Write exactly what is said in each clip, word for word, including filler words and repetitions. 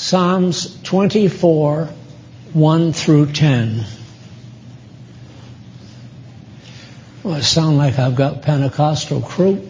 Psalms twenty-four, one through ten. Well, I sound like I've got Pentecostal croup.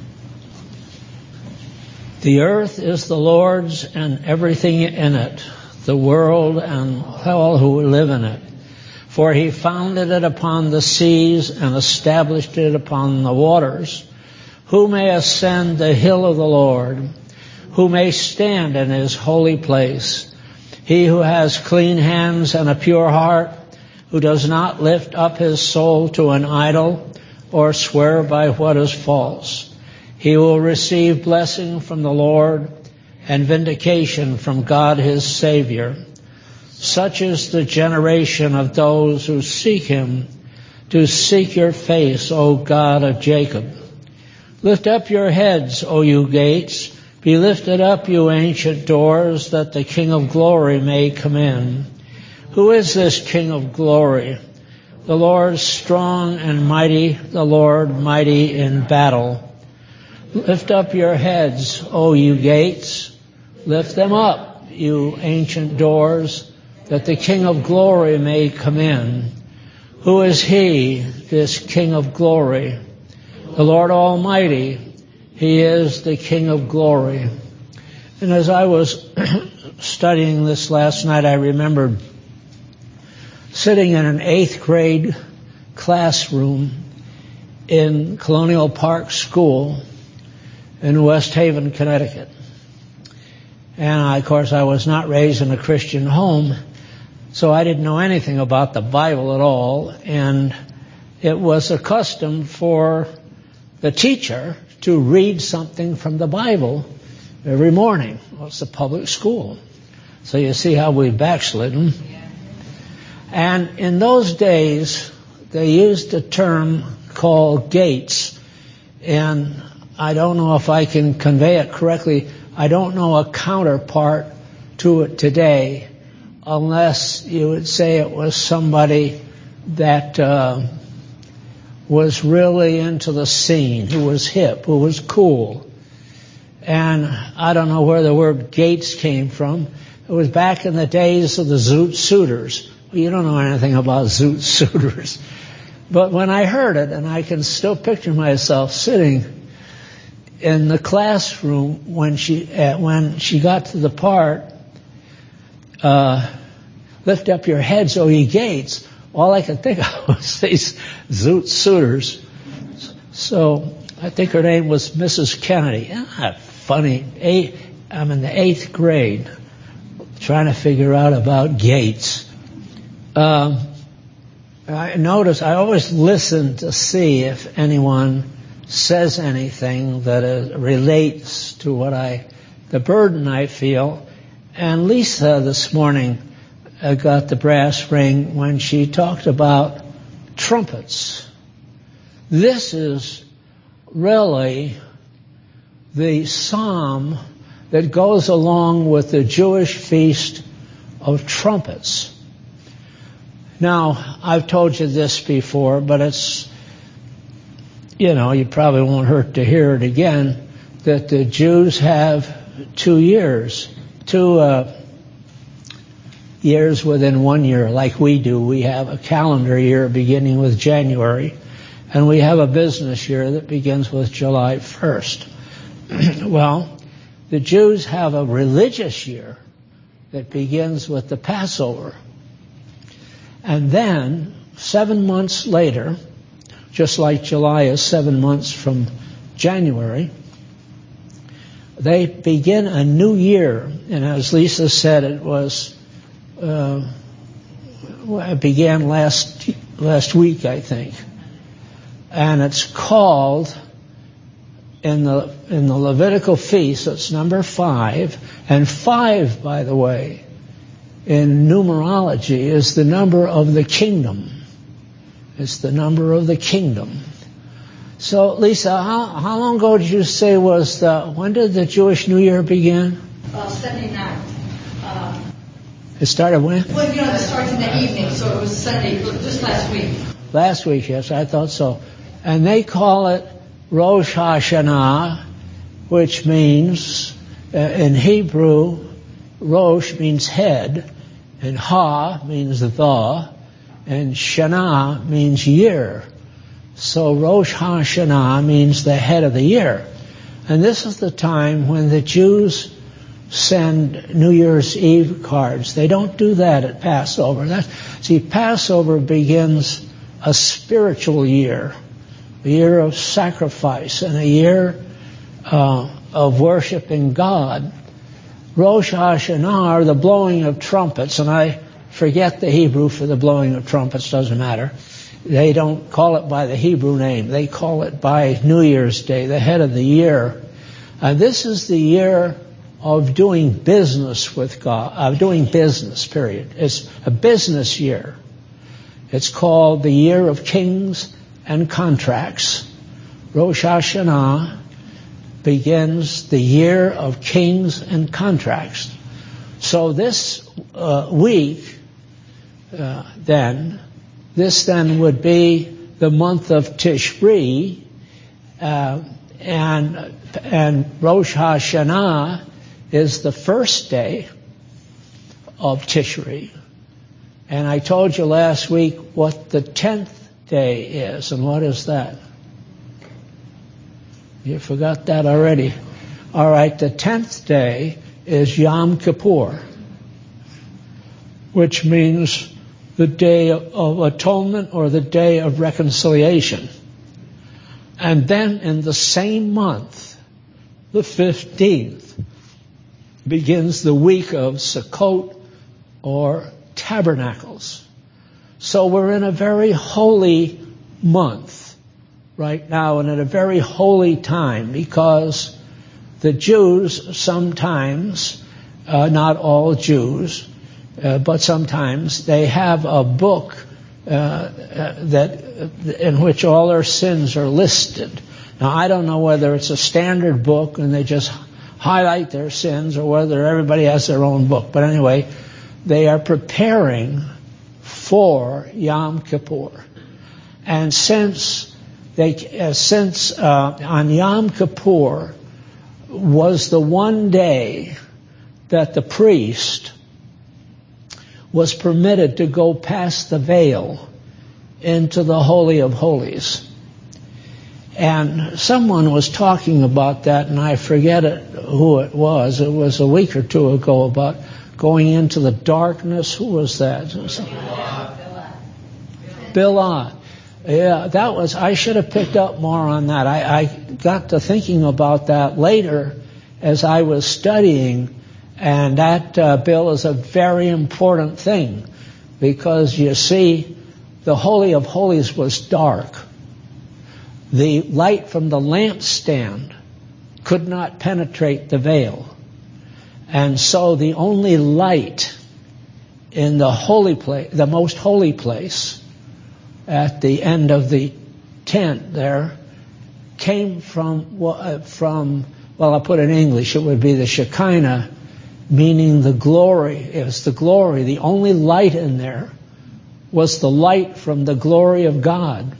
The earth is the Lord's and everything in it, the world and all who live in it. For he founded it upon the seas and established it upon the waters. Who may ascend the hill of the Lord? Who may stand in his holy place? He who has clean hands and a pure heart, who does not lift up his soul to an idol or swear by what is false. He will receive blessing from the Lord and vindication from God his Savior. Such is the generation of those who seek him, to seek your face, O God of Jacob. Lift up your heads, O you gates. Be lifted up, you ancient doors, that the King of glory may come in. Who is this King of glory? The Lord strong and mighty, the Lord mighty in battle. Lift up your heads, O you gates. Lift them up, you ancient doors, that the King of glory may come in. Who is he, this King of glory? The Lord Almighty. He is the King of glory. And as I was studying this last night, I remembered sitting in an eighth grade classroom in Colonial Park School in West Haven, Connecticut. And of course, I was not raised in a Christian home, so I didn't know anything about the Bible at all. And it was a custom for the teacher to read something from the Bible every morning. Well, it's a public school. So you see how we've backslidden. And in those days, they used a term called gates. And I don't know if I can convey it correctly. I don't know a counterpart to it today, unless you would say it was somebody that uh, was really into the scene, who was hip, who was cool. And I don't know where the word gates came from. It was back in the days of the Zoot Suiters. Well, you don't know anything about Zoot Suiters. But when I heard it, and I can still picture myself sitting in the classroom when she uh, when she got to the part, uh, lift up your heads, O ye gates, all I could think of was these Zoot Suiters. So I think her name was Missus Kennedy. Ah, funny. Eight, I'm in the eighth grade trying to figure out about gates. Um, I notice I always listen to see if anyone says anything that uh, relates to what I, the burden I feel. And Lisa this morning uh, got the brass ring when she talked about trumpets. This is really the psalm that goes along with the Jewish feast of trumpets. Now, I've told you this before, but it's, you know, you probably won't hurt to hear it again, that the Jews have two years, two uh, years within one year, like we do. We have a calendar year beginning with January, and we have a business year that begins with July first. Well, the Jews have a religious year that begins with the Passover. And then, seven months later, just like July is seven months from January, they begin a new year. And as Lisa said, it was, uh, it began last, last week, I think. And it's called, in the, in the Levitical feast, it's number five. And five, by the way, in numerology is the number of the kingdom. It's the number of the kingdom. So, Lisa, how, how long ago did you say was the, when did the Jewish New Year begin? Uh, seventy-nine. Uh, it started when? Well, you know, it starts in the evening, so it was Sunday, just last week. Last week, yes, I thought so. And they call it Rosh Hashanah, which means, uh, in Hebrew, Rosh means head, and Ha means the, and Shana means year. So Rosh Hashanah means the head of the year. And this is the time when the Jews send New Year's Eve cards. They don't do that at Passover. That, see, Passover begins a spiritual year, a year of sacrifice and a year uh, of worshiping God. Rosh Hashanah, or the blowing of trumpets, and I forget the Hebrew for the blowing of trumpets, doesn't matter. They don't call it by the Hebrew name. They call it by New Year's Day, the head of the year. And this is the year of doing business with God, of doing business, period. It's a business year. It's called the year of kings and contracts. Rosh Hashanah begins the year of kings and contracts. So this uh, week, uh, then, this then would be the month of Tishri, uh, and and Rosh Hashanah is the first day of Tishri. And I told you last week what the tenth day is, and what is that? You forgot that already. All right, the tenth day is Yom Kippur, which means the day of atonement or the day of reconciliation. And then in the same month, the fifteenth, begins the week of Sukkot or Tabernacles. So we're in a very holy month right now, and at a very holy time, because the Jews sometimes, uh, not all Jews, uh, but sometimes they have a book uh, uh, that in which all their sins are listed. Now, I don't know whether it's a standard book and they just highlight their sins, or whether everybody has their own book. But anyway, they are preparing for Yom Kippur. And since they, uh, since uh, on Yom Kippur was the one day that the priest was permitted to go past the veil into the Holy of Holies. And someone was talking about that, and I forget it, who it was. It was a week or two ago, about going into the darkness. Who was that? Bil'ah. Bil'ah. Yeah, that was, I should have picked up more on that. I, I got to thinking about that later as I was studying, and that uh, bill is a very important thing, because you see, the Holy of Holies was dark. The light from the lampstand could not penetrate the veil. And so the only light in the holy place, the most holy place, at the end of the tent there, came from, from well, I'll put it in English, it would be the Shekinah, meaning the glory. It was the glory. The only light in there was the light from the glory of God.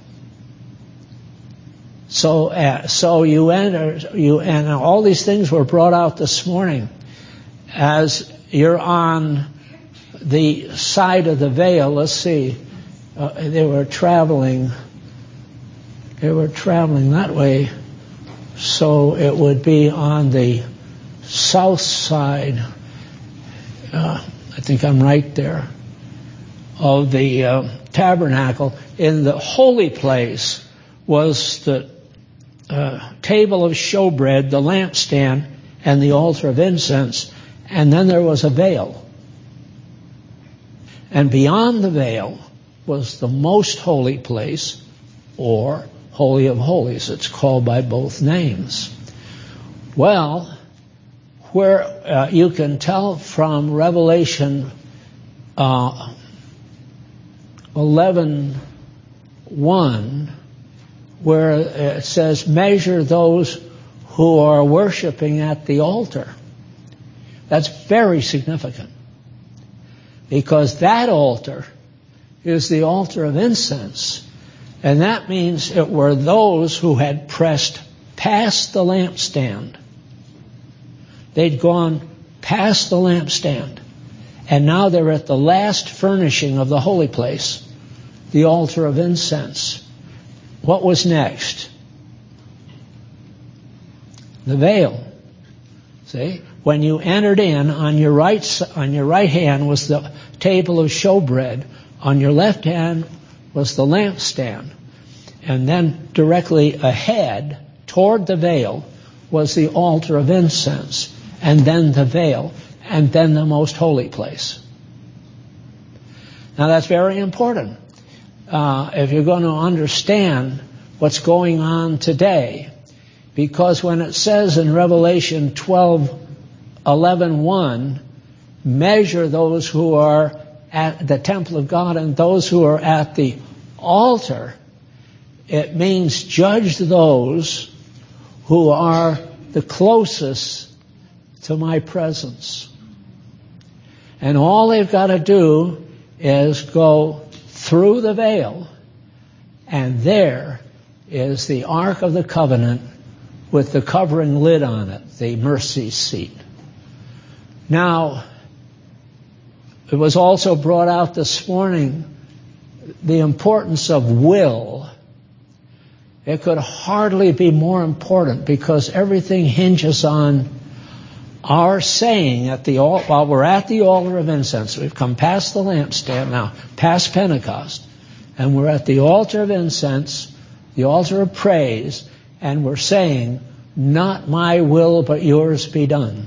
So, uh, so you enter, you, and all these things were brought out this morning. As you're on the side of the veil, let's see, uh, they were traveling, they were traveling that way, so it would be on the south side, uh, I think I'm right there, of the uh, tabernacle. In the holy place was the Uh, table of showbread, the lampstand, and the altar of incense, and then there was a veil. And beyond the veil was the most holy place, or Holy of Holies. It's called by both names. Well, where uh, you can tell from Revelation uh, eleven one, where it says, measure those who are worshiping at the altar. That's very significant, because that altar is the altar of incense, and that means it were those who had pressed past the lampstand. They'd gone passed the lampstand. And now they're at the last furnishing of the holy place, the altar of incense. What was next? The veil. See? When you entered in, on your right, on your right hand was the table of showbread. On your left hand was the lampstand. And then directly ahead, toward the veil, was the altar of incense. And then the veil. And then the most holy place. Now that's very important. Uh, if you're going to understand what's going on today. Because when it says in Revelation twelve, eleven, one, measure those who are at the temple of God and those who are at the altar, it means judge those who are the closest to my presence. And all they've got to do is go through the veil, and there is the Ark of the Covenant with the covering lid on it, the mercy seat. Now, it was also brought out this morning the importance of will. It could hardly be more important because everything hinges on our saying at the while we're at the altar of incense. We've come past the lampstand now, past Pentecost, and we're at the altar of incense, the altar of praise, and we're saying, not my will but yours be done.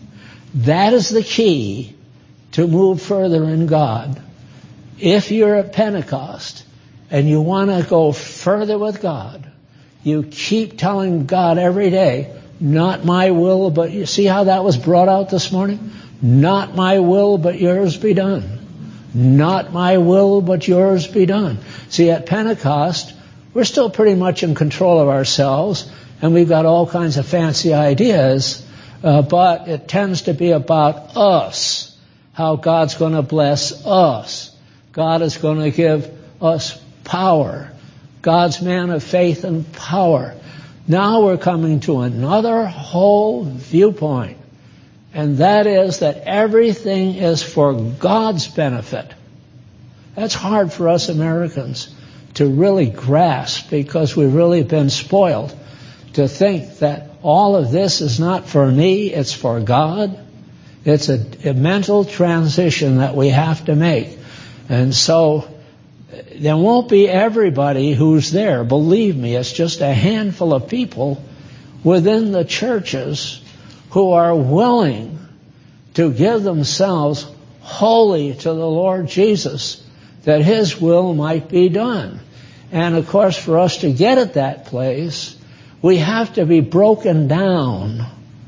That is the key to move further in God. If you're at Pentecost and you want to go further with God, you keep telling God every day, not my will, but you see how that was brought out this morning? Not my will, but yours be done. Not my will, but yours be done. See, at Pentecost, we're still pretty much in control of ourselves, and we've got all kinds of fancy ideas, uh, but it tends to be about us, how God's going to bless us. God is going to give us power. God's man of faith and power. Now we're coming to another whole viewpoint, and that is that everything is for God's benefit. That's hard for us Americans to really grasp because we've really been spoiled to think that all of this is not for me, it's for God. It's a, a mental transition that we have to make. And so there won't be everybody who's there. Believe me, it's just a handful of people within the churches who are willing to give themselves wholly to the Lord Jesus, that His will might be done. And of course, for us to get at that place, we have to be broken down.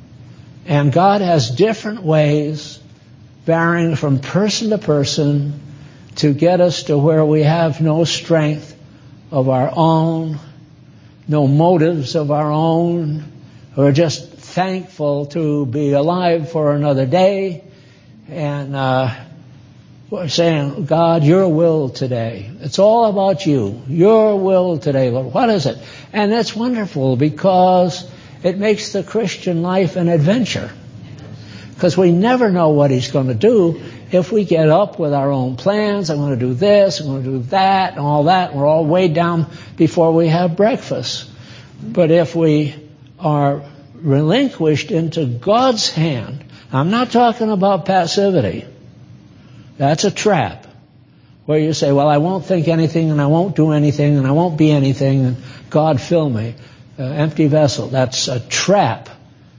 And God has different ways, varying from person to person, to get us to where we have no strength of our own, no motives of our own. We're just thankful to be alive for another day. And uh, we're saying, God, your will today. It's all about you. Your will today, Lord. What is it? And that's wonderful because it makes the Christian life an adventure. Because we never know what He's going to do if we get up with our own plans. I'm going to do this, I'm going to do that, and all that. And we're all way down before we have breakfast. But if we are relinquished into God's hand, I'm not talking about passivity. That's a trap. Where you say, well, I won't think anything, and I won't do anything, and I won't be anything, and God fill me. Uh, empty vessel. That's a trap.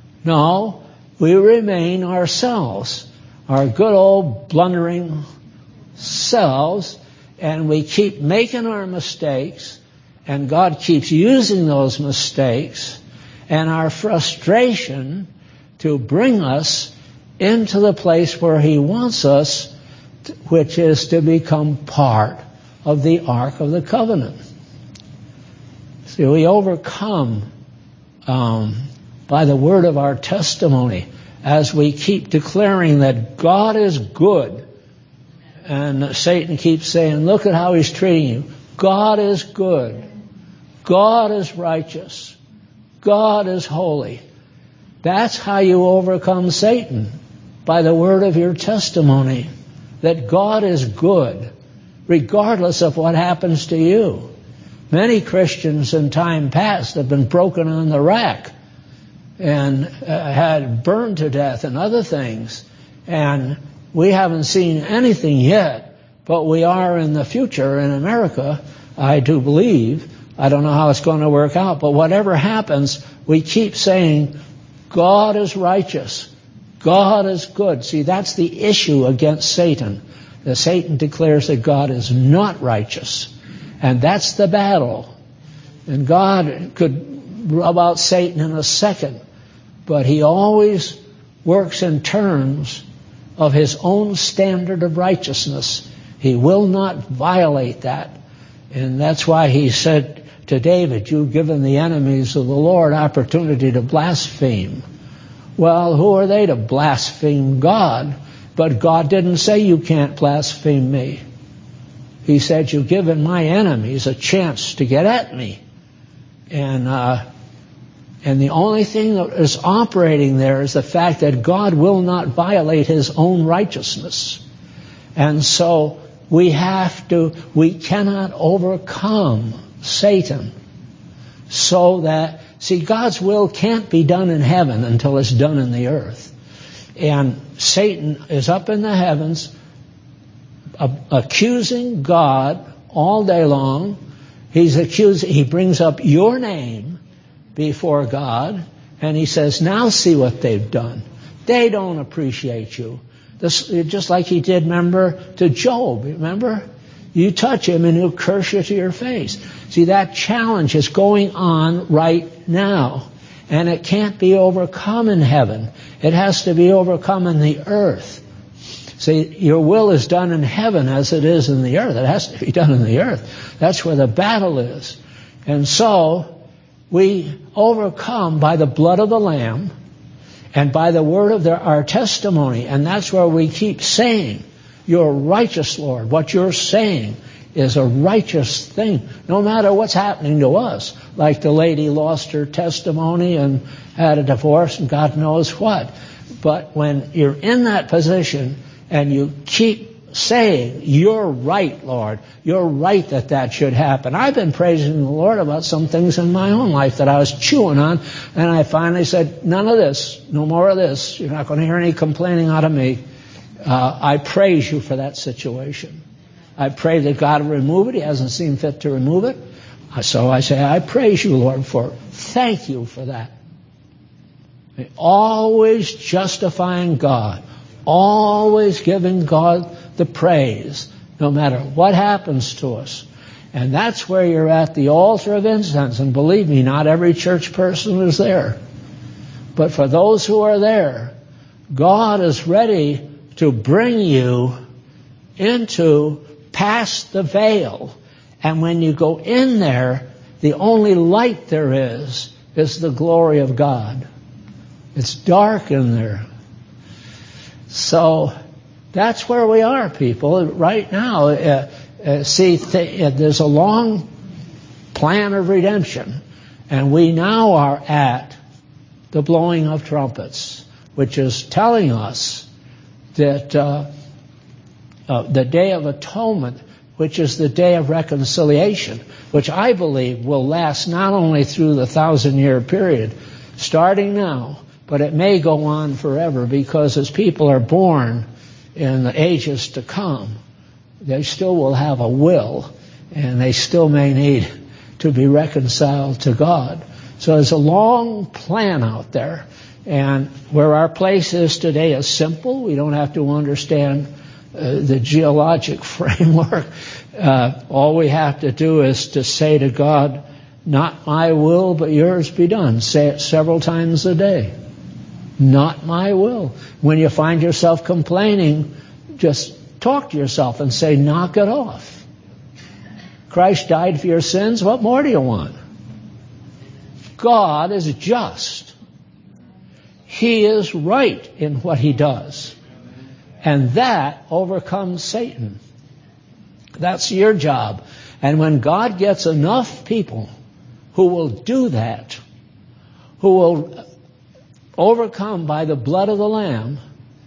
No, we remain ourselves. Our good old blundering selves, and we keep making our mistakes, and God keeps using those mistakes and our frustration to bring us into the place where He wants us, which is to become part of the Ark of the Covenant. See, we overcome um, by the word of our testimony as we keep declaring that God is good. And Satan keeps saying, look at how he's treating you. God is good. God is righteous. God is holy. That's how you overcome Satan. by the word of your testimony that God is good, regardless of what happens to you. Many Christians in time past have been broken on the rack and uh, had burned to death and other things. And we haven't seen anything yet, but we are in the future in America, I do believe. I don't know how it's going to work out, but whatever happens, we keep saying, God is righteous. God is good. See, that's the issue against Satan. That Satan declares that God is not righteous. And that's the battle. And God could rub out Satan in a second, but he always works in terms of his own standard of righteousness. He will not violate that. And that's why he said to David, you've given the enemies of the Lord opportunity to blaspheme. Well, who are they to blaspheme God? But God didn't say you can't blaspheme me. He said, you've given my enemies a chance to get at me. And uh, and the only thing that is operating there is the fact that God will not violate his own righteousness. And so we have to, we cannot overcome Satan so that, see, God's will can't be done in heaven until it's done in the earth. And Satan is up in the heavens accusing God all day long. He's accused, he brings up your name before God, and he says, now see what they've done. They don't appreciate you. This, just like he did, remember, to Job, remember? You touch him and he'll curse you to your face. See, that challenge is going on right now, and it can't be overcome in heaven. It has to be overcome in the earth. See, your will is done in heaven as it is in the earth. It has to be done in the earth. That's where the battle is. And so we overcome by the blood of the Lamb and by the word of the, our testimony. And that's where we keep saying, you're righteous, Lord. What you're saying is a righteous thing, no matter what's happening to us. Like the lady lost her testimony and had a divorce and God knows what. But when you're in that position and you keep saying, you're right, Lord, you're right that that should happen. I've been praising the Lord about some things in my own life that I was chewing on, and I finally said, none of this, no more of this. You're not going to hear any complaining out of me. Uh, I praise you for that situation. I pray that God will remove it. He hasn't seen fit to remove it. So I say, I praise you, Lord, for it. Thank you for that. Always justifying God. Always giving God the praise, no matter what happens to us. And that's where you're at the altar of incense. And believe me, not every church person is there. But for those who are there, God is ready to bring you into past the veil. And when you go in there, the only light there is is the glory of God. It's dark in there. So that's where we are, people, right now. Uh, uh, see, th- uh, there's a long plan of redemption, and we now are at the blowing of trumpets, which is telling us that uh, uh, the Day of Atonement, which is the day of reconciliation, which I believe will last not only through the thousand-year period, starting now, but it may go on forever, because as people are born in the ages to come, they still will have a will, and they still may need to be reconciled to God. So there's a long plan out there, and where our place is today is simple. We don't have to understand uh, the geologic framework. Uh, all we have to do is to say to God, not my will, but yours be done. Say it several times a day. Not my will. When you find yourself complaining, just talk to yourself and say, knock it off. Christ died for your sins. What more do you want? God is just. He is right in what he does. And that overcomes Satan. That's your job. And when God gets enough people who will do that, who will overcome by the blood of the Lamb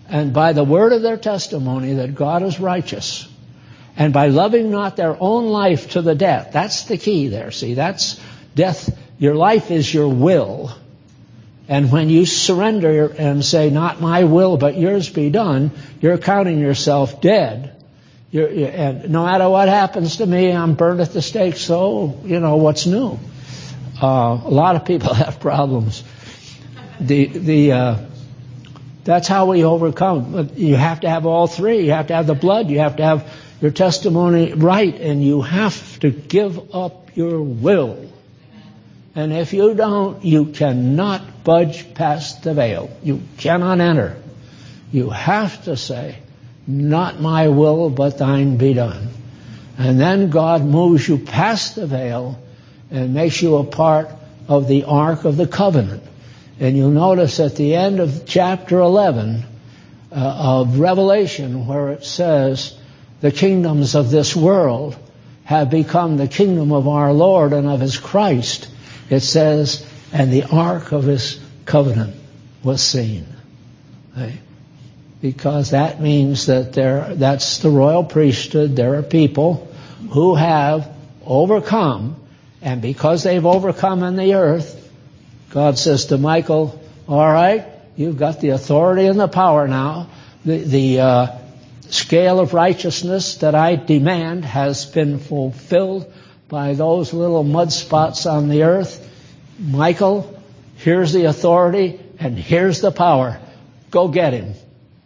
and by the word of their testimony that God is righteous, and by loving not their own life to the death. That's the key there. See, that's death. Your life is your will. And when you surrender and say, not my will, but yours be done, you're counting yourself dead. You're, and no matter what happens to me, I'm burned at the stake, so, you know, what's new? Uh, a lot of people have problems. The, the, uh, that's how we overcome. You have to have all three. You have to have the blood. You have to have your testimony right, and you have to give up your will. And if you don't, you cannot budge past the veil. You cannot enter. You have to say, not my will, but thine be done. And then God moves you past the veil and makes you a part of the Ark of the Covenant. And you'll notice at the end of chapter eleven uh, of Revelation, where it says, the kingdoms of this world have become the kingdom of our Lord and of his Christ. It says, and the ark of his covenant was seen. Right? Because that means that there, that's the royal priesthood. There are people who have overcome, and because they've overcome in the earth, God says to Michael, all right, you've got the authority and the power now. The, the uh, scale of righteousness that I demand has been fulfilled by those little mud spots on the earth. Michael, here's the authority and here's the power. Go get him.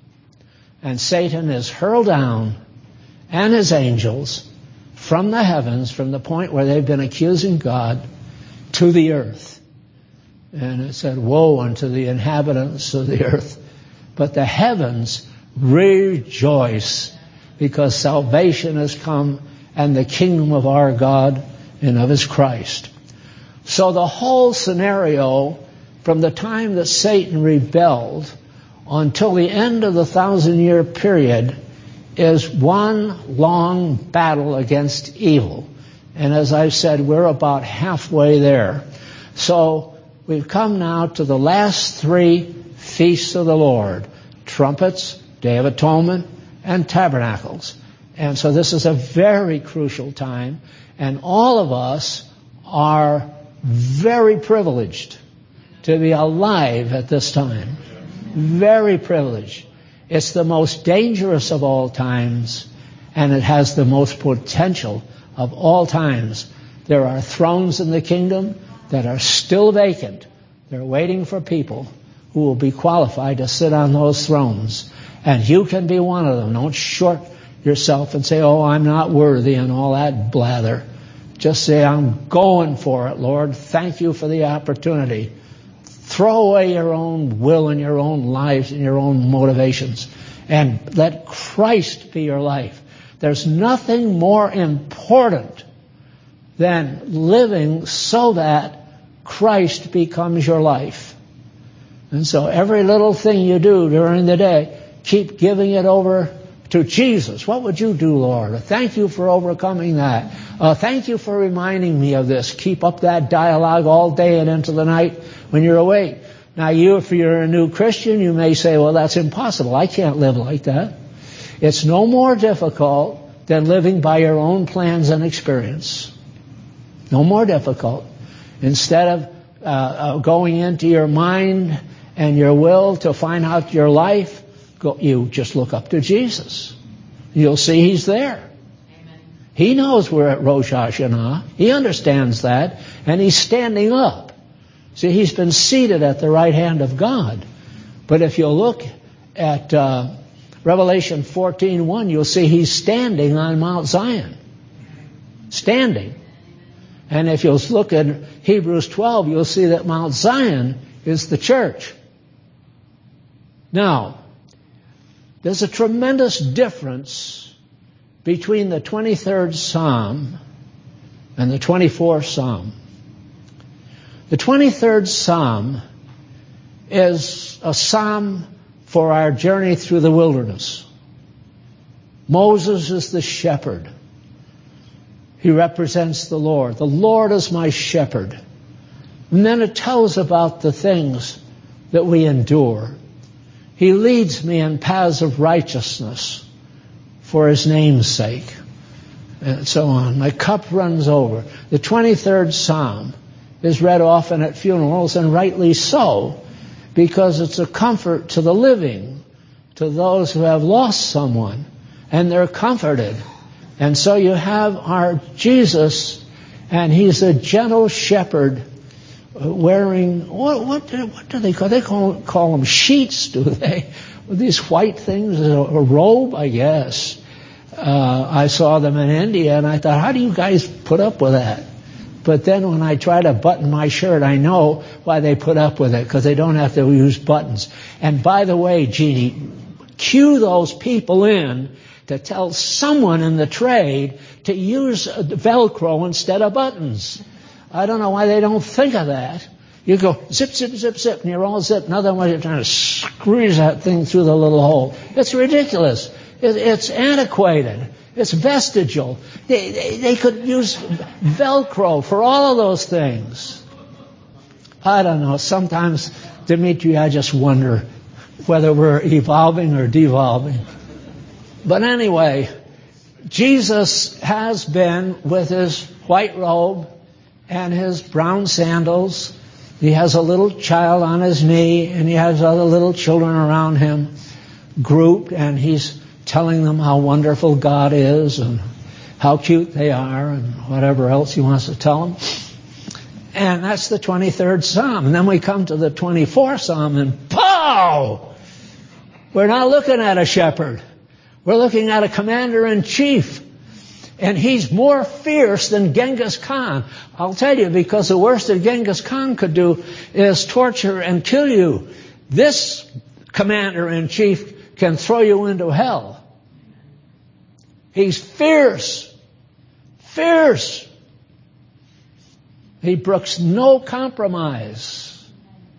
And Satan is hurled down, and his angels, from the heavens, from the point where they've been accusing God, to the earth. And it said, woe unto the inhabitants of the earth. But the heavens rejoice, because salvation has come, and the kingdom of our God and of his Christ. So the whole scenario, from the time that Satan rebelled until the end of the thousand-year period, is one long battle against evil. And as I said, we're about halfway there. So we've come now to the last three feasts of the Lord: trumpets, Day of Atonement, and tabernacles. And so this is a very crucial time, and all of us are very privileged to be alive at this time. Very privileged. It's the most dangerous of all times, and it has the most potential of all times. There are thrones in the kingdom that are still vacant. They're waiting for people who will be qualified to sit on those thrones. And you can be one of them. Don't short yourself and say, oh, I'm not worthy, and all that blather. Just say, I'm going for it, Lord. Thank you for the opportunity. Throw away your own will and your own lives and your own motivations, and let Christ be your life. There's nothing more important than living so that Christ becomes your life. And so every little thing you do during the day, keep giving it over to Jesus. What would you do, Lord? Thank you for overcoming that. Uh, thank you for reminding me of this. Keep up that dialogue all day and into the night when you're awake. Now, you, if you're a new Christian, you may say, well, that's impossible. I can't live like that. It's no more difficult than living by your own plans and experience. No more difficult. Instead of uh, uh, going into your mind and your will to find out your life, go, you just look up to Jesus. You'll see he's there. Amen. He knows we're at Rosh Hashanah. He understands that, and he's standing up. See, he's been seated at the right hand of God. But if you look at uh, Revelation fourteen one, you'll see he's standing on Mount Zion. Standing. And if you'll look at Hebrews twelve, you'll see that Mount Zion is the church. Now, there's a tremendous difference between the twenty-third Psalm and the twenty-fourth Psalm. The twenty-third Psalm is a psalm for our journey through the wilderness. Moses is the shepherd. He represents the Lord. The Lord is my shepherd. And then it tells about the things that we endure. He leads me in paths of righteousness for his name's sake. And so on. My cup runs over. The twenty-third Psalm is read often at funerals, and rightly so, because it's a comfort to the living, to those who have lost someone, and they're comforted. And so you have our Jesus, and he's a gentle shepherd wearing, what, what, do, what do they call, they call, call them sheets, do they? These white things, a, a robe, I guess. Uh, I saw them in India, and I thought, how do you guys put up with that? But then when I try to button my shirt, I know why they put up with it, because they don't have to use buttons. And by the way, Jeannie, cue those people in to tell someone in the trade to use Velcro instead of buttons. I don't know why they don't think of that. You go zip, zip, zip, zip, and you're all zipped. Another one, you're trying to squeeze that thing through the little hole. It's ridiculous. It's antiquated. It's vestigial. They, they, they could use Velcro for all of those things. I don't know. Sometimes, Dimitri, I just wonder whether we're evolving or devolving. But anyway, Jesus has been with his white robe and his brown sandals. He has a little child on his knee, and he has other little children around him grouped, and he's telling them how wonderful God is and how cute they are and whatever else he wants to tell them. And that's the twenty-third Psalm. And then we come to the twenty-fourth Psalm, and pow! We're not looking at a shepherd. We're looking at a commander-in-chief. And he's more fierce than Genghis Khan. I'll tell you, because the worst that Genghis Khan could do is torture and kill you. This commander-in-chief can throw you into hell. He's fierce. Fierce. He brooks no compromise.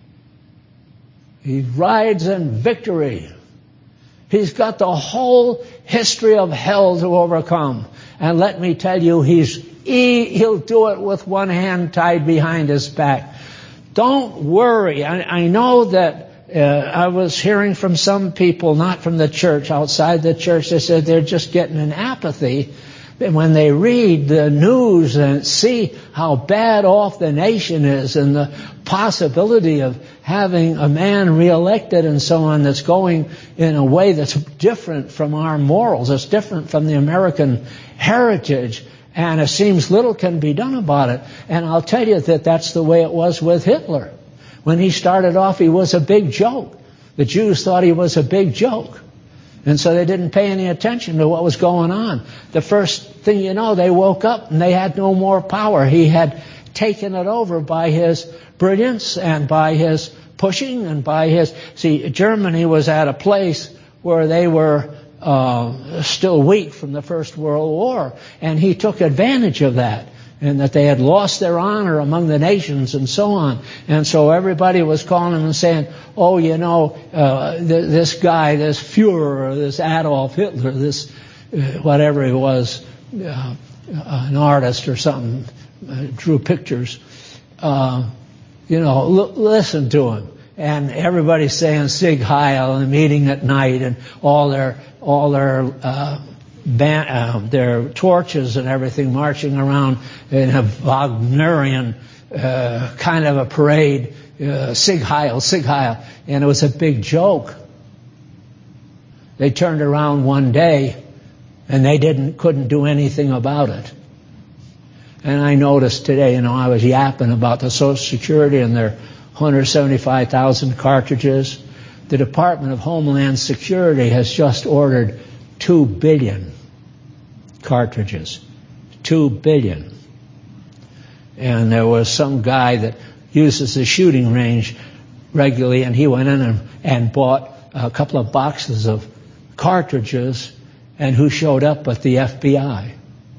He rides in victory. He's got the whole history of hell to overcome. And let me tell you, he's he, he'll do it with one hand tied behind his back. Don't worry. I, I know that uh, I was hearing from some people, not from the church, outside the church, they said they're just getting an apathy when they read the news and see how bad off the nation is and the possibility of having a man reelected and so on that's going in a way that's different from our morals, it's different from the American heritage, and it seems little can be done about it. And I'll tell you that that's the way it was with Hitler. When he started off, he was a big joke. The Jews thought he was a big joke. And so they didn't pay any attention to what was going on. The first thing you know, they woke up and they had no more power. He had taken it over by his brilliance and by his pushing and by his... See, Germany was at a place where they were uh, still weak from the First World War. And he took advantage of that. And that they had lost their honor among the nations and so on. And so everybody was calling him and saying, oh, you know, uh, th- this guy, this Fuhrer, this Adolf Hitler, this uh, whatever he was, uh, an artist or something, uh, drew pictures. Uh, you know, l- listen to him. And everybody's saying Sieg Heil in the meeting at night, and all their, all their, uh, Ban- uh, their torches and everything marching around in a Wagnerian uh, kind of a parade, uh, Sieg Heil, Sieg Heil, and it was a big joke. They turned around one day and they didn't, couldn't do anything about it. And I noticed today, you know, I was yapping about the Social Security and their one hundred seventy-five thousand cartridges. The Department of Homeland Security has just ordered two billion cartridges. Two billion. And there was some guy that uses the shooting range regularly, and he went in and, and bought a couple of boxes of cartridges, and who showed up but the F B I.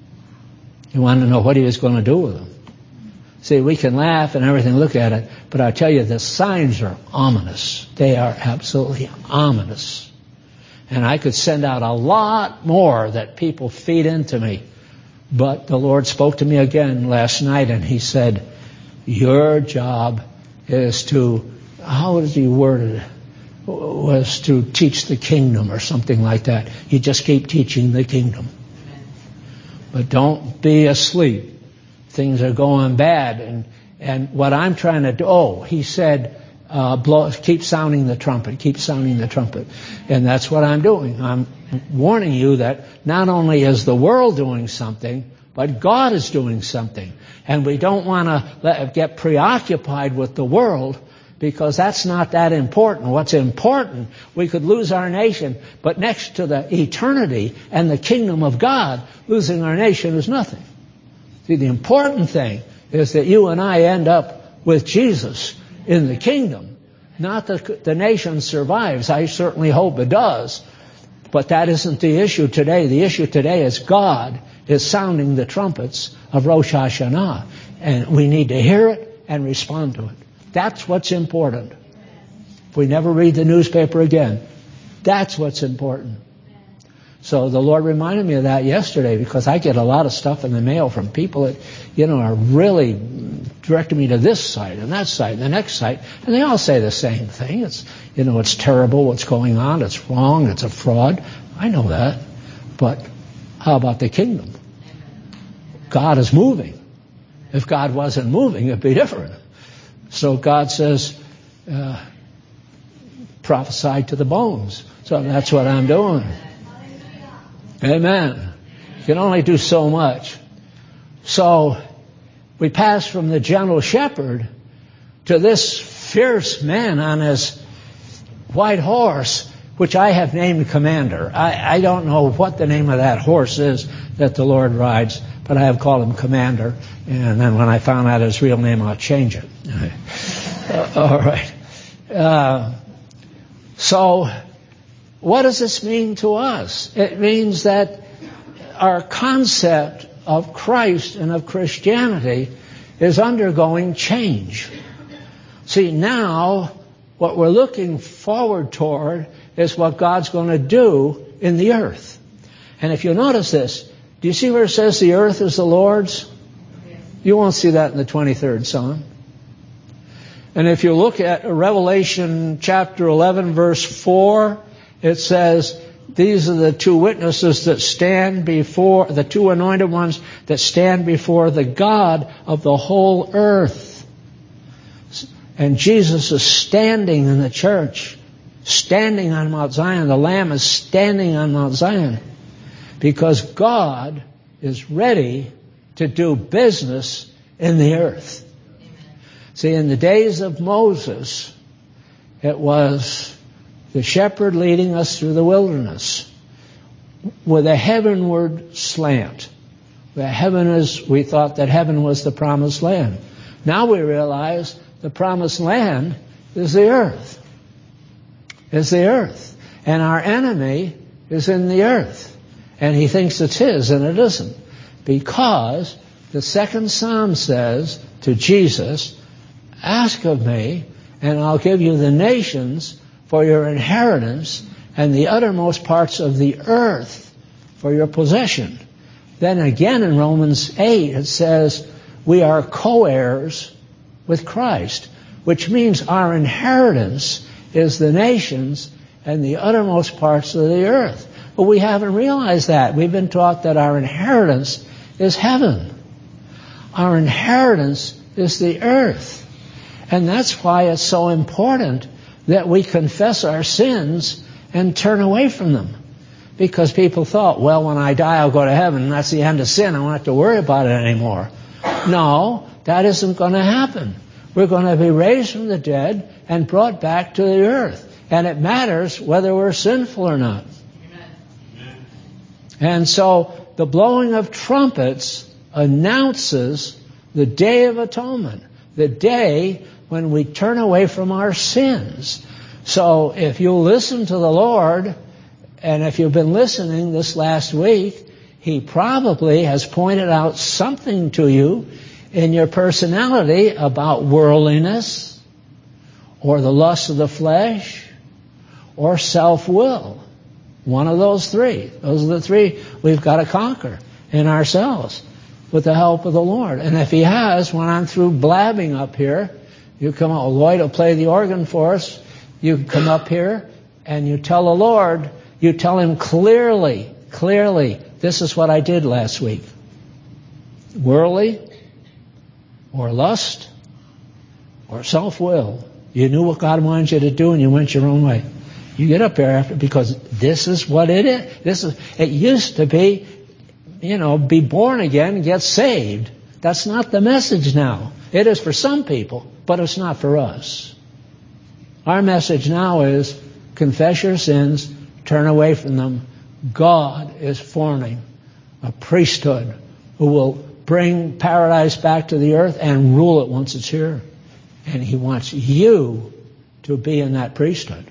He wanted to know what he was going to do with them. See, we can laugh and everything, look at it, but I tell you, the signs are ominous. They are absolutely ominous. And I could send out a lot more that people feed into me. But the Lord spoke to me again last night, and he said, your job is to, how does he word it? was to teach the kingdom or something like that. You just keep teaching the kingdom. But don't be asleep. Things are going bad. And, and what I'm trying to do, oh, he said, uh, blow, keep sounding the trumpet, keep sounding the trumpet. And that's what I'm doing. I'm warning you that not only is the world doing something, but God is doing something. And we don't want to get preoccupied with the world, because that's not that important. What's important, we could lose our nation, but next to the eternity and the kingdom of God, losing our nation is nothing. See, the important thing is that you and I end up with Jesus in the kingdom. Not that the nation survives. I certainly hope it does. But that isn't the issue today. The issue today is God is sounding the trumpets of Rosh Hashanah. And we need to hear it and respond to it. That's what's important. If we never read the newspaper again, that's what's important. So the Lord reminded me of that yesterday, because I get a lot of stuff in the mail from people that, you know, are really directing me to this site and that site and the next site. And they all say the same thing. It's, you know, it's terrible what's going on. It's wrong. It's a fraud. I know that. But how about the kingdom? God is moving. If God wasn't moving, it'd be different. So God says, uh, prophesy to the bones. So that's what I'm doing. Amen. You can only do so much. So we pass from the gentle shepherd to this fierce man on his white horse, which I have named Commander. I, I don't know what the name of that horse is that the Lord rides, but I have called him Commander. And then when I found out his real name, I'll change it. uh, all right. Uh, so what does this mean to us? It means that our concept of Christ and of Christianity is undergoing change. See, now what we're looking forward toward is what God's going to do in the earth. And if you notice this, do you see where it says the earth is the Lord's? You won't see that in the twenty-third Psalm. And if you look at Revelation chapter eleven, verse four, it says, these are the two witnesses that stand before, the two anointed ones that stand before the God of the whole earth. And Jesus is standing in the church, standing on Mount Zion. The Lamb is standing on Mount Zion, because God is ready to do business in the earth. Amen. See, in the days of Moses, it was the shepherd leading us through the wilderness with a heavenward slant. The heaven is, we thought that heaven was the promised land. Now we realize the promised land is the earth. Is the earth. And our enemy is in the earth. And he thinks it's his, and it isn't. Because the second Psalm says to Jesus, ask of me, and I'll give you the nations for your inheritance, and the uttermost parts of the earth for your possession. Then again in Romans eight it says, we are co-heirs with Christ, which means our inheritance is the nations and the uttermost parts of the earth. But we haven't realized that. We've been taught that our inheritance is heaven. Our inheritance is the earth. And that's why it's so important that we confess our sins and turn away from them. Because people thought, well, when I die, I'll go to heaven, and that's the end of sin. I won't have to worry about it anymore. No, that isn't going to happen. We're going to be raised from the dead and brought back to the earth. And it matters whether we're sinful or not. Amen. And so the blowing of trumpets announces the Day of Atonement, the day when we turn away from our sins. So if you listen to the Lord, and if you've been listening this last week, He probably has pointed out something to you in your personality about worldliness, or the lust of the flesh, or self-will. One of those three. Those are the three we've got to conquer in ourselves with the help of the Lord. And if He has, when I'm through blabbing up here, you come out, Lloyd will play the organ for us, You come up here and you tell the Lord, you tell Him clearly, clearly, this is what I did last week. Worldly, or lust, or self-will. You knew what God wanted you to do and you went your own way. You get up there after, because this is what it is. This is, it used to be, you know, be born again and get saved. That's not the message now. It is for some people, but it's not for us. Our message now is confess your sins, turn away from them. God is forming a priesthood who will bring paradise back to the earth and rule it once it's here. And He wants you to be in that priesthood.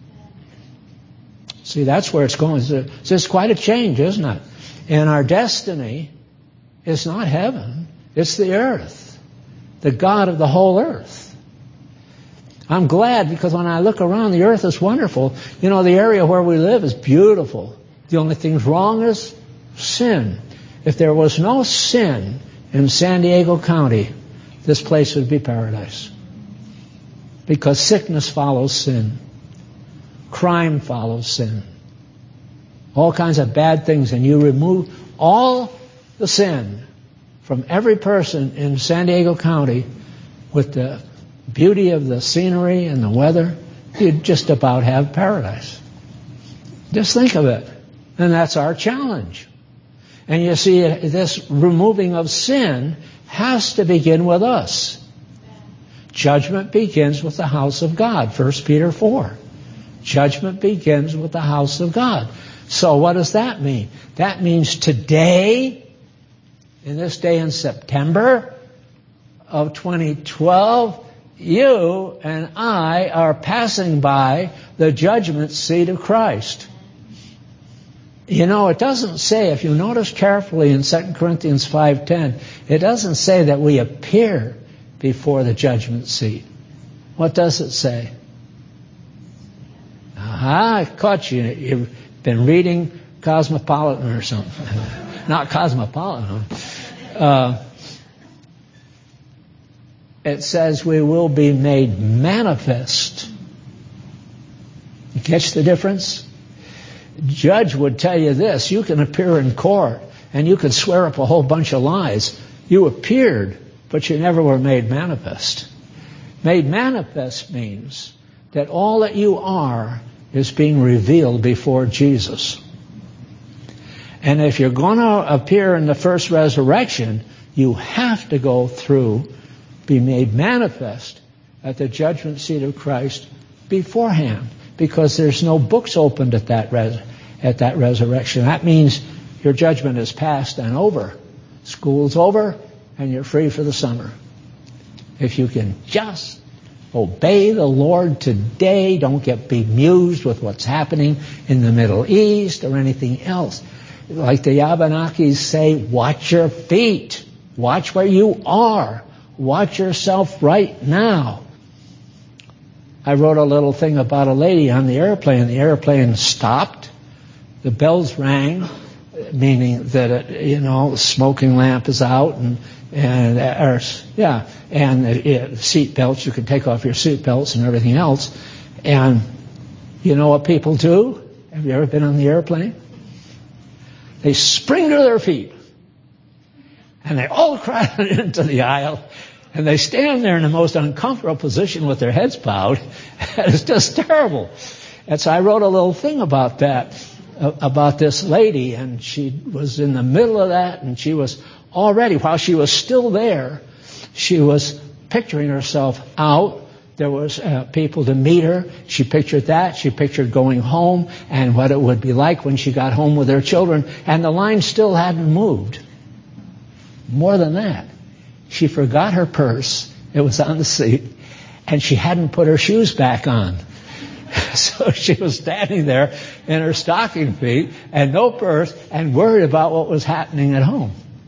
See, that's where it's going. It's just quite a change, isn't it? And our destiny is not heaven. It's the earth. The God of the whole earth. I'm glad, because when I look around, the earth is wonderful. You know, the area where we live is beautiful. The only thing wrong is sin. If there was no sin in San Diego County, this place would be paradise. Because sickness follows sin. Crime follows sin. All kinds of bad things. And you remove all the sin from every person in San Diego County with the beauty of the scenery and the weather, you'd just about have paradise. Just think of it. And that's our challenge. And you see, this removing of sin has to begin with us. Judgment begins with the house of God, First Peter four. Judgment begins with the house of God. So what does that mean? That means today, in this day in September of twenty twelve, you and I are passing by the judgment seat of Christ. You know, it doesn't say, if you notice carefully in Second Corinthians five ten, it doesn't say that we appear before the judgment seat. What does it say? Aha, I caught you. You've been reading Cosmopolitan or something. Not Cosmopolitan. Uh, it says we will be made manifest. You catch the difference? Judge would tell you this: you can appear in court and you can swear up a whole bunch of lies. You appeared, but you never were made manifest. Made manifest means that all that you are is being revealed before Jesus. And if you're going to appear in the first resurrection, you have to go through, be made manifest at the judgment seat of Christ beforehand, because there's no books opened at that res- at that resurrection. That means your judgment is past and over. School's over, and you're free for the summer. If you can just obey the Lord today, don't get bemused with what's happening in the Middle East or anything else. Like the Abenakis say, watch your feet. Watch where you are. Watch yourself right now. I wrote a little thing about a lady on the airplane. The airplane stopped. The bells rang, meaning that, it, you know, the smoking lamp is out, and and or, yeah, and it, seat belts. You can take off your seat belts and everything else. And you know what people do? Have you ever been on the airplane? They spring to their feet, and they all crowd into the aisle. And they stand there in the most uncomfortable position with their heads bowed. It's just terrible. And so I wrote a little thing about that, about this lady. And she was in the middle of that. And she was already, while she was still there, she was picturing herself out. There was uh, people to meet her. She pictured that. She pictured going home and what it would be like when she got home with her children. And the line still hadn't moved. More than that, she forgot her purse. It was on the seat. And she hadn't put her shoes back on. So she was standing there in her stocking feet and no purse and worried about what was happening at home.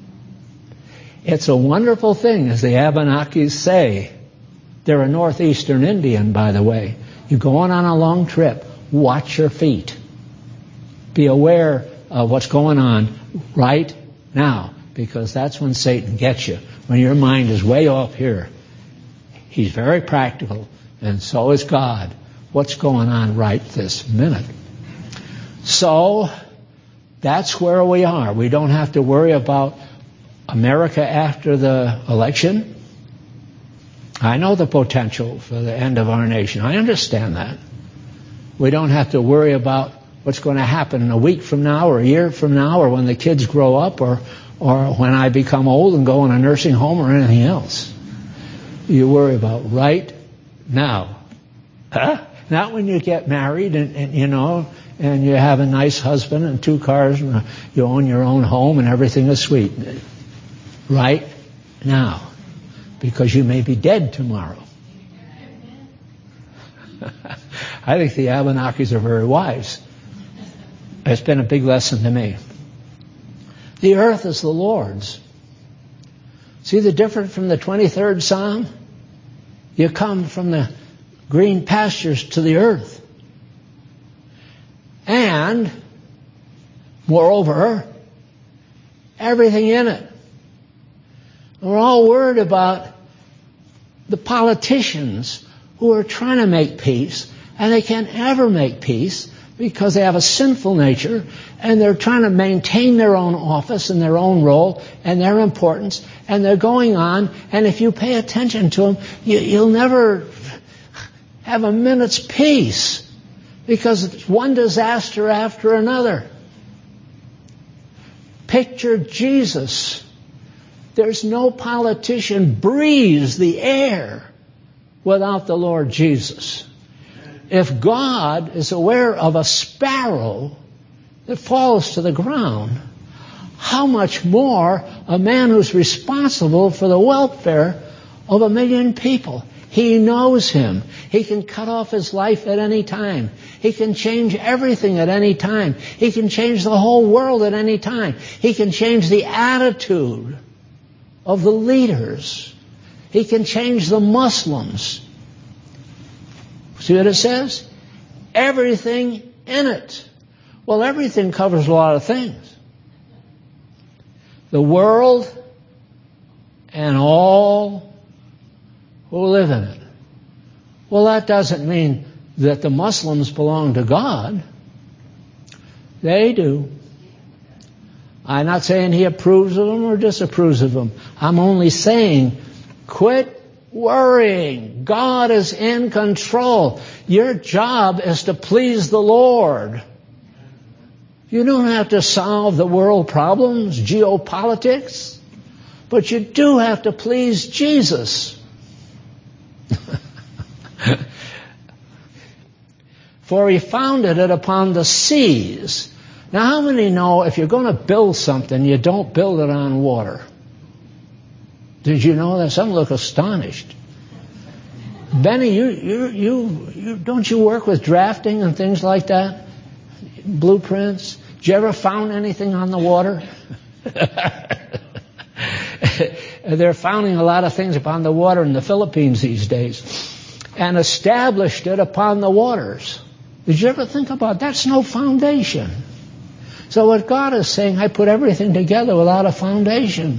It's a wonderful thing, as the Abenakis say. They're a northeastern Indian, by the way. You go on on a long trip, watch your feet. Be aware of what's going on right now, because that's when Satan gets you. When your mind is way off here. He's very practical, and so is God. what's going on right this minute. So that's where we are. We don't have to worry about America after the election. I know the potential for the end of our nation. I understand that. We don't have to worry about what's going to happen in a week from now or a year from now or when the kids grow up or, or when I become old and go in a nursing home or anything else. You worry about right now. Huh? Not when you get married and, and, you know, and you have a nice husband and two cars and you own your own home and everything is sweet. Right now. Because you may be dead tomorrow. I think the Abenakis are very wise. It's been a big lesson to me. The earth is the Lord's. See the difference from the twenty-third Psalm? You come from the green pastures to the earth. And, moreover, everything in it. We're all worried about the politicians who are trying to make peace, and they can't ever make peace because they have a sinful nature, and they're trying to maintain their own office and their own role and their importance, and they're going on, and if you pay attention to them, you, you'll never have a minute's peace because it's one disaster after another. Picture Jesus. There's no politician breathes the air without the Lord Jesus. If God is aware of a sparrow that falls to the ground, how much more a man who's responsible for the welfare of a million people? He knows him. He can cut off his life at any time. He can change everything at any time. He can change the whole world at any time. He can change the attitude of the leaders. He can change the Muslims. See what it says? Everything in it. Well, everything covers a lot of things. The world and all who live in it. Well, that doesn't mean that the Muslims belong to God. They do. I'm not saying he approves of them or disapproves of them. I'm only saying, quit worrying. God is in control. Your job is to please the Lord. You don't have to solve the world problems, geopolitics, but you do have to please Jesus. For he founded it upon the seas. Now, how many know if you're going to build something, you don't build it on water? Did you know that? Some look astonished. Benny, you, you, you, you, don't you work with drafting and things like that? Blueprints? Did you ever found anything on the water? They're founding a lot of things upon the water in the Philippines these days. And established it upon the waters. Did you ever think about that? That's no foundation. So what God is saying, I put everything together without a foundation.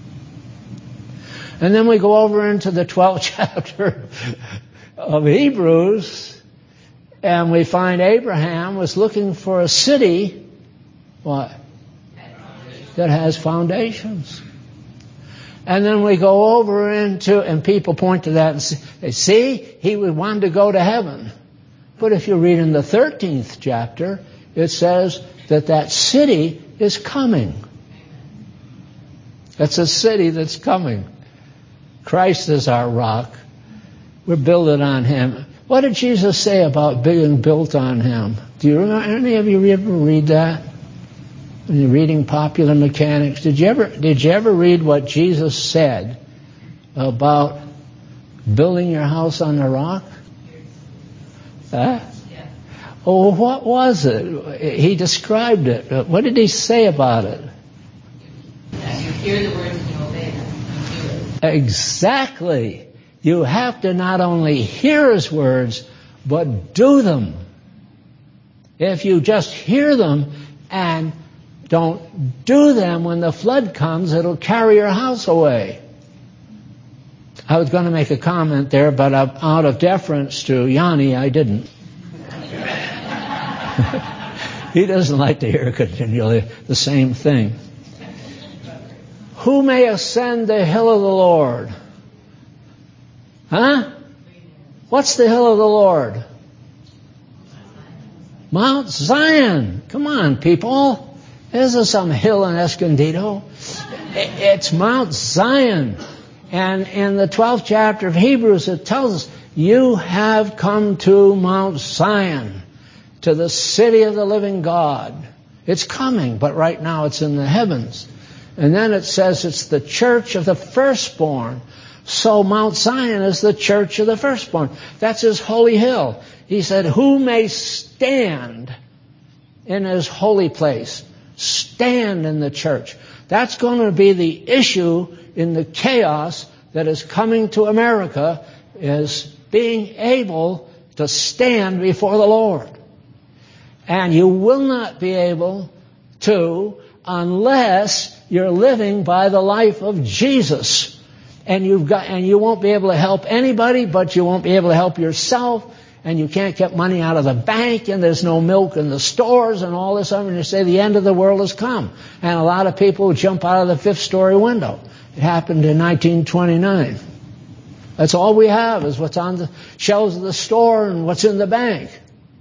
And then we go over into the twelfth chapter of Hebrews, and we find Abraham was looking for a city, what? That has foundations. And then we go over into, and people point to that and say, see, he wanted to go to heaven. But if you read in the thirteenth chapter, it says that that city is coming. That's a city that's coming. Christ is our rock. We're building on him. What did Jesus say about being built on him? Do you remember, any of you ever read that? When you're reading Popular Mechanics, did you ever did you ever read what Jesus said about building your house on the rock? Huh? Yeah. Oh, what was it? He described it. What did he say about it? As you hear the words and you obey them, you do it. Exactly. You have to not only hear his words, but do them. If you just hear them and don't do them, when the flood comes, it'll carry your house away. I was going to make a comment there, but out of deference to Yanni, I didn't. He doesn't like to hear continually the same thing. Who may ascend the hill of the Lord? Huh? What's the hill of the Lord? Mount Zion. Come on, people. This isn't some hill in Escondido. It's Mount Zion. And in the twelfth chapter of Hebrews, it tells us, you have come to Mount Zion, to the city of the living God. It's coming, but right now it's in the heavens. And then it says it's the church of the firstborn. So Mount Zion is the church of the firstborn. That's his holy hill. He said, who may stand in his holy place? Stand in the church. That's going to be the issue in the chaos that is coming to America, is being able to stand before the Lord. And you will not be able to unless you're living by the life of Jesus. And you've got, and you won't be able to help anybody, but you won't be able to help yourself. And you can't get money out of the bank, and there's no milk in the stores, and all this. And you say the end of the world has come. And a lot of people jump out of the fifth story window. It happened in nineteen twenty-nine. That's all we have is what's on the shelves of the store and what's in the bank.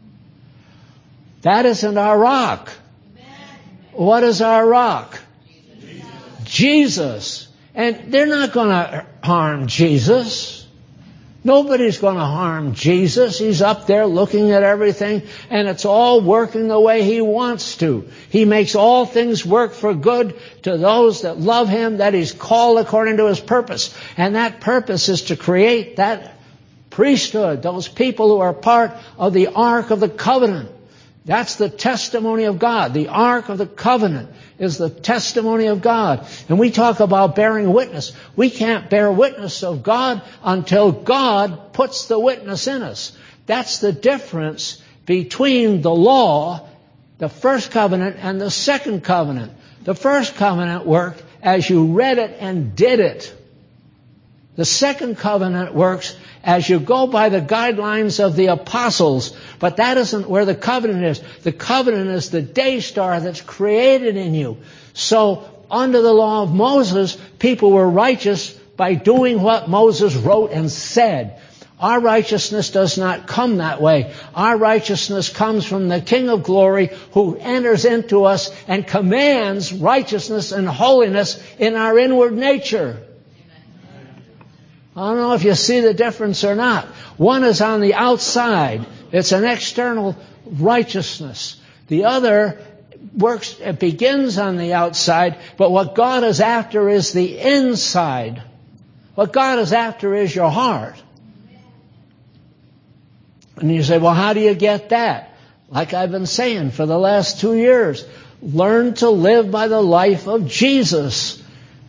That isn't our rock. What is our rock? Jesus. Jesus. And they're not going to harm Jesus. Nobody's going to harm Jesus. He's up there looking at everything, and it's all working the way He wants to. He makes all things work for good to those that love Him, that He's called according to His purpose. And that purpose is to create that priesthood, those people who are part of the Ark of the Covenant. That's the testimony of God. The Ark of the Covenant is the testimony of God. And we talk about bearing witness. We can't bear witness of God until God puts the witness in us. That's the difference between the law, the first covenant, and the second covenant. The first covenant worked as you read it and did it. The second covenant works as you go by the guidelines of the apostles, but that isn't where the covenant is. The covenant is the day star that's created in you. So under the law of Moses, people were righteous by doing what Moses wrote and said. Our righteousness does not come that way. Our righteousness comes from the King of Glory, who enters into us and commands righteousness and holiness in our inward nature. I don't know if you see the difference or not. One is on the outside. It's an external righteousness. The other works, it begins on the outside, but what God is after is the inside. What God is after is your heart. And you say, well, how do you get that? Like I've been saying for the last two years, learn to live by the life of Jesus.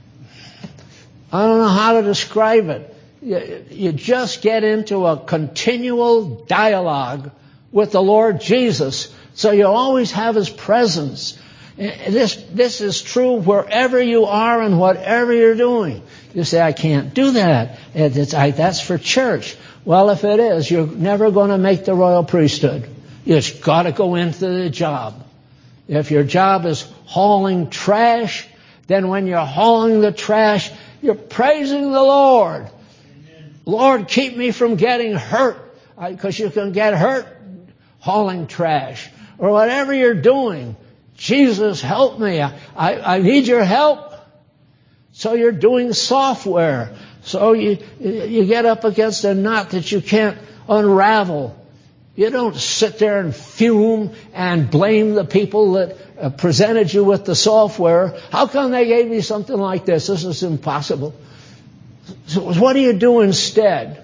I don't know how to describe it. You, you just get into a continual dialogue with the Lord Jesus, so you always have His presence. This, this is true wherever you are and whatever you're doing. You say, I can't do that. It's, I, that's for church. Well, if it is, you're never going to make the royal priesthood. You've got to go into the job. If your job is hauling trash, then when you're hauling the trash, you're praising the Lord. Amen. Lord, keep me from getting hurt, because you can get hurt hauling trash. Or whatever you're doing, Jesus, help me. I, I, I need your help. So you're doing software. So you, you get up against a knot that you can't unravel. You don't sit there and fume and blame the people that uh, presented you with the software. How come they gave me something like this? This is impossible. So what do you do instead?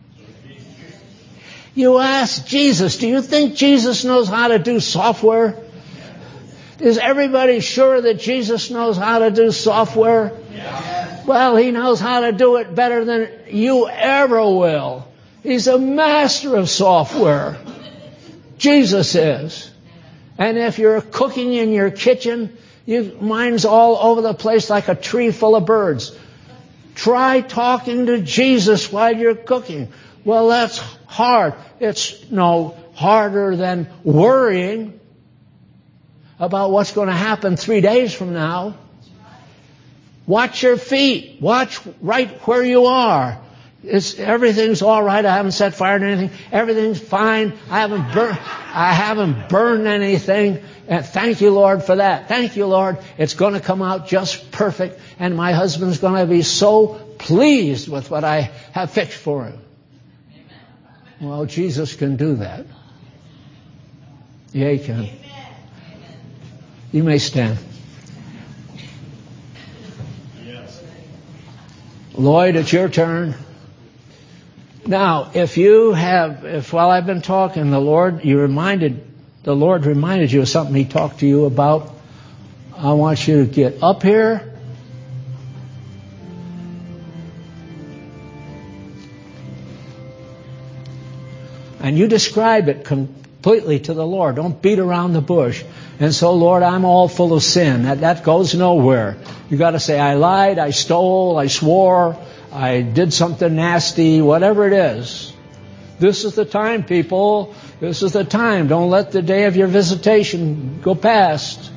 You ask Jesus, do you think Jesus knows how to do software? Is everybody sure that Jesus knows how to do software? Yeah. Well, He knows how to do it better than you ever will. He's a master of software. Jesus is. And if you're cooking in your kitchen, you, mine's all over the place like a tree full of birds. Try talking to Jesus while you're cooking. Well, that's hard. It's, no, harder than worrying about what's going to happen three days from now. Watch your feet. Watch right where you are. It's, everything's all right. I haven't set fire to anything. Everything's fine. I haven't burned, I haven't burned anything. And thank you, Lord, for that. Thank you, Lord. It's going to come out just perfect. And my husband's going to be so pleased with what I have fixed for him. Amen. Well, Jesus can do that. Yeah, he can. Amen. You may stand. Yes. Lloyd, it's your turn. Now, if you have, if while I've been talking, the Lord, you reminded, the Lord reminded you of something He talked to you about, I want you to get up here. And you describe it completely to the Lord. Don't beat around the bush. And so, Lord, I'm all full of sin. That, that goes nowhere. You got to say, I lied, I stole, I swore, I did something nasty, whatever it is. This is the time, people. This is the time. Don't let the day of your visitation go past.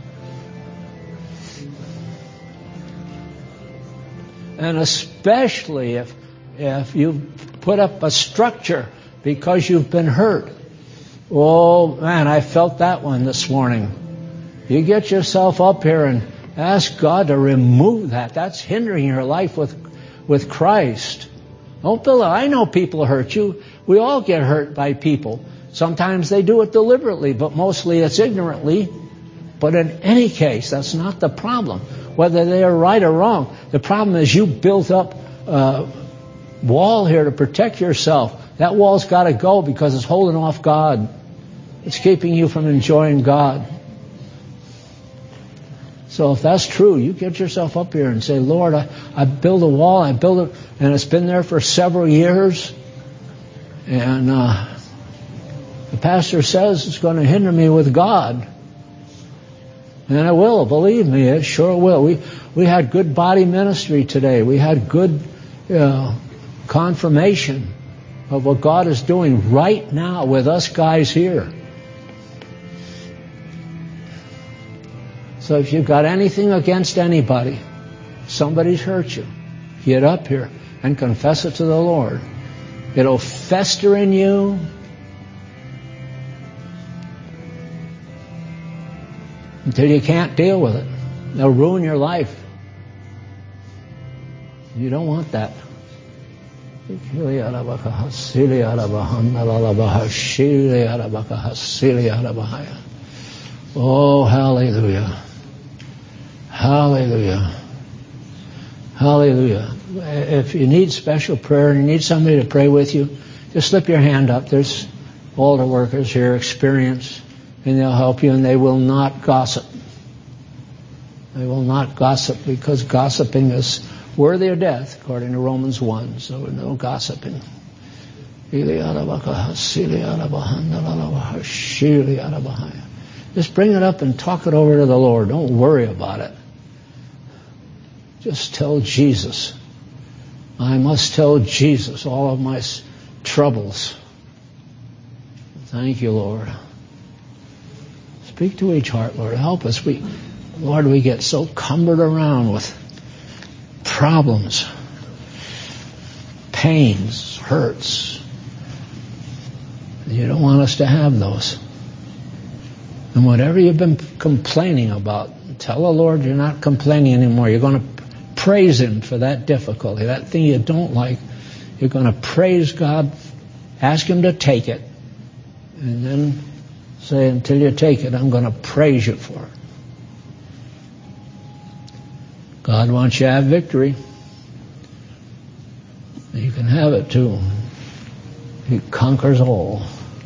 And especially if, if you've put up a structure because you've been hurt. Oh, man, I felt that one this morning. You get yourself up here and ask God to remove that. That's hindering your life with with Christ. Don't build it. I know people hurt you. We all get hurt by people. Sometimes they do it deliberately, but mostly it's ignorantly. But in any case, that's not the problem. Whether they are right or wrong, the problem is you built up a wall here to protect yourself. That wall's got to go because it's holding off God. It's keeping you from enjoying God. So if that's true, you get yourself up here and say, Lord, I, I build a wall, I build it, and it's been there for several years. And uh, the pastor says it's going to hinder me with God. And it will, believe me, it sure will. We we had good body ministry today. We had good uh, confirmation of what God is doing right now with us guys here. So if you've got anything against anybody, somebody's hurt you, get up here and confess it to the Lord. It'll fester in you. Until you can't deal with it. It'll ruin your life. You don't want that. Oh, hallelujah. Hallelujah. Hallelujah. If you need special prayer and you need somebody to pray with you, just slip your hand up. There's altar workers here, experienced, and they'll help you, and they will not gossip. They will not gossip because gossiping is worthy of death, according to Romans one. So no gossiping. Just bring it up and talk it over to the Lord. Don't worry about it. Just tell Jesus. I must tell Jesus all of my troubles. Thank you, Lord. Speak to each heart, Lord. Help us. We, Lord, we get so cumbered around with problems, pains, hurts. You don't want us to have those. And whatever you've been complaining about, tell the Lord you're not complaining anymore. You're going to praise Him for that difficulty, that thing you don't like. You're going to praise God, ask Him to take it, and then say, until you take it, I'm going to praise you for it. God wants you to have victory. You can have it too. He conquers all.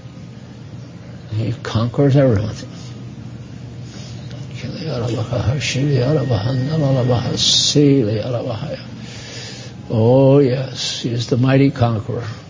He conquers everything. Oh yes, He is the mighty conqueror.